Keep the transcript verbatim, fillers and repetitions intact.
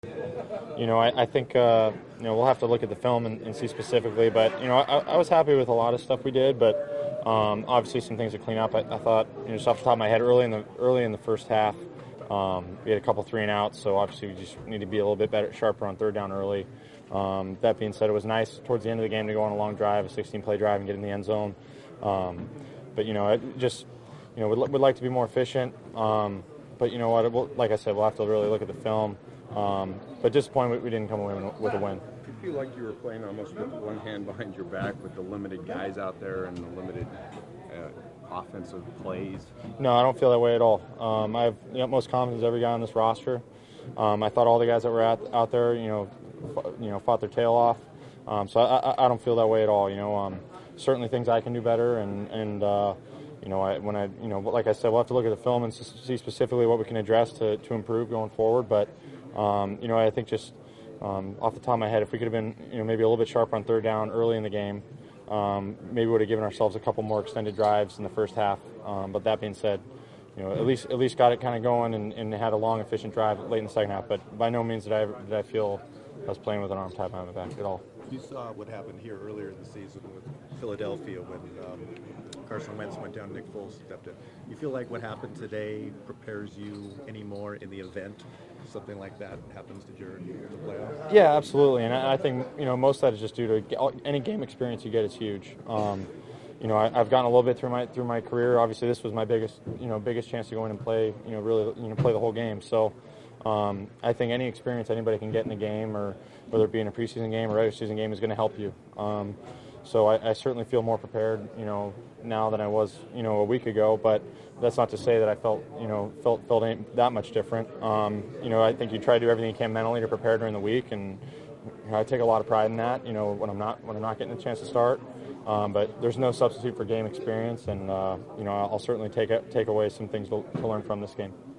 You know, I, I think uh, you know we'll have to look at the film and, and see specifically. But you know, I, I was happy with a lot of stuff we did, but um, obviously some things to clean up. I, I thought, you know, just off the top of my head, early in the early in the first half, um, we had a couple three and outs, so obviously we just need to be a little bit better, sharper on third down early. Um, that being said, it was nice towards the end of the game to go on a long drive, a sixteen-play drive, and get in the end zone. Um, but you know, it just you know, would would like to be more efficient. Um, but you know what? We'll, like I said, we'll have to really look at the film. Um, but disappointed we didn't come away with a win. Do you feel like you were playing almost with one hand behind your back with the limited guys out there and the limited uh, offensive plays? No, I don't feel that way at all. Um, I have the utmost confidence in every guy on this roster. Um, I thought all the guys that were out, out there, you know, f- you know, fought their tail off. Um, so I, I, I don't feel that way at all. You know, um, certainly things I can do better, and and uh, you know, I, when I, you know, like I said, we'll have to look at the film and see specifically what we can address to, to improve going forward. But um, you know, I think just um, off the top of my head, if we could have been, you know, maybe a little bit sharper on third down early in the game, um, maybe we would have given ourselves a couple more extended drives in the first half. Um, but that being said, you know, at least at least got it kind of going and, and had a long, efficient drive late in the second half. But by no means did I did I feel I was playing with an arm tied behind my back at all. You saw what happened here earlier in the season with Philadelphia when um, Carson Wentz went down, Nick Foles stepped in. You feel like what happened today prepares you any more in the event something like that happens to during the playoffs? Yeah, absolutely. And I, I think, you know, most of that is just due to any game experience you get is huge. Um, you know, I, I've gotten a little bit through my through my career. Obviously, this was my biggest, you know, biggest chance to go in and play, you know, really, you know, play the whole game. So um, I think any experience anybody can get in the game, or whether it be in a preseason game or regular season game, is going to help you. Um, so I, I certainly feel more prepared, you know, now than I was, you know, a week ago. But that's not to say that I felt, you know, felt felt any, that much different. Um, you know, I think you try to do everything you can mentally to prepare during the week, and you know, I take a lot of pride in that. You know, when I'm not when I'm not getting a chance to start. Um, but there's no substitute for game experience, and uh, you know, I'll certainly take take away some things to, to learn from this game.